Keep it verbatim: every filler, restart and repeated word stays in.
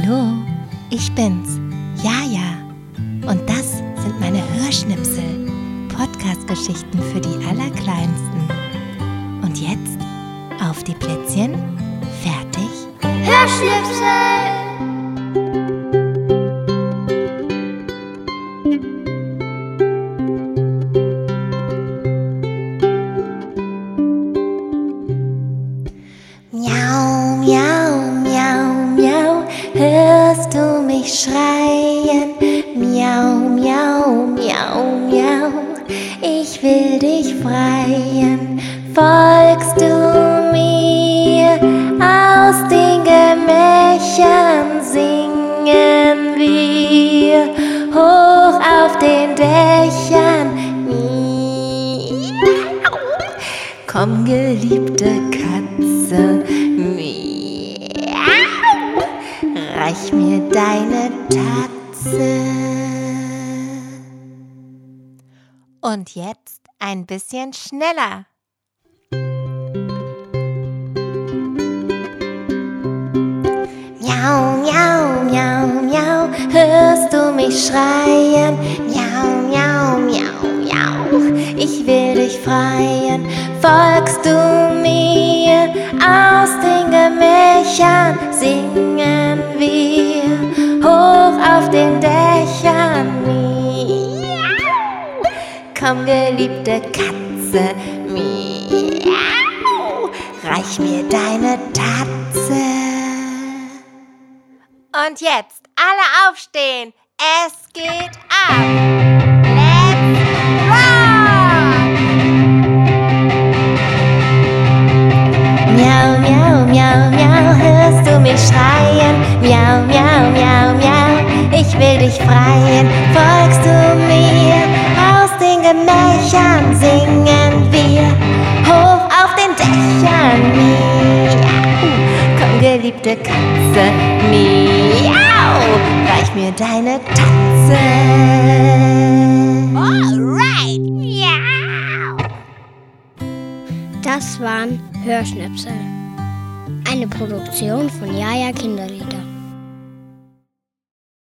Hallo, ich bin's, Jaja. Und das sind meine Hörschnipsel, Podcast-Geschichten für die Allerkleinsten. Und jetzt auf die Plätzchen, fertig, Hörschnipsel! Miau, miau, miau, miau, hörst du mich schreien? Miau, miau, miau, miau, ich will dich freien. Folgst du mir? Aus den Gemächern singen wir, hoch auf den Dächern. Miau. Komm, geliebte Katze, miau, reich mir deine Tatze. Und jetzt ein bisschen schneller. Miau, miau, miau, miau, hörst du mich schreien? Miau, miau, miau, miau, ich will dich freien. Folgst du mir? Aus den Gemächern singen wir, hoch auf den Dächern. Miau. Komm, geliebte Katze, miau, reich mir deine Tatze. Und jetzt alle aufstehen, es geht ab. Let's rock! Miau, miau, miau, miau, hörst du mich schreien? Miau, miau, miau, miau, ich will dich freien. Folgst du mir? Aus den Gemächern singen wir, hoch auf den Dächern. Miau, komm, geliebte Katze, miau, reich mir deine Tatze. Alright, miau. Das waren Hörschnipsel. Eine Produktion von Jaja Kinderlieder.